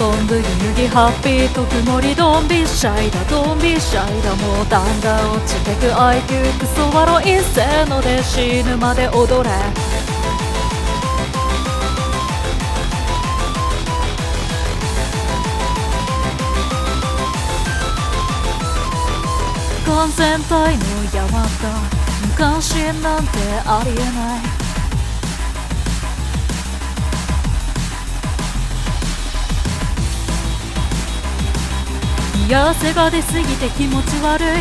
飛んぶ遊戯ハッピーと曇りドンビシャイだドンビシャイだもうだんだん落ちてく IQ クソワロ一斉ので死ぬまで踊れ完全体の山が無関心なんてありえない冷せが出すぎて気持ち悪い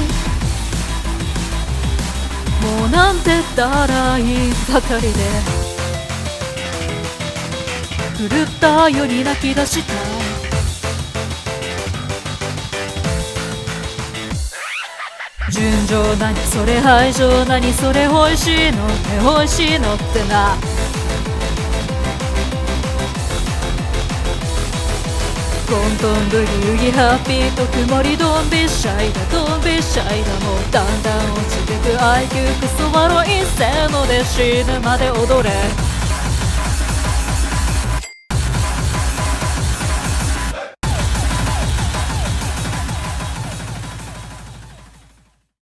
もうなんてったらいいばかりで狂ったように泣き出した純情何それ愛情何それ美味しいのね美味しいのってなトントンブギウギハッピーと曇りドンビシャイだドンビシャイだもうだんだん落ちてく IQ クソワロ一斉ので死ぬまで踊れ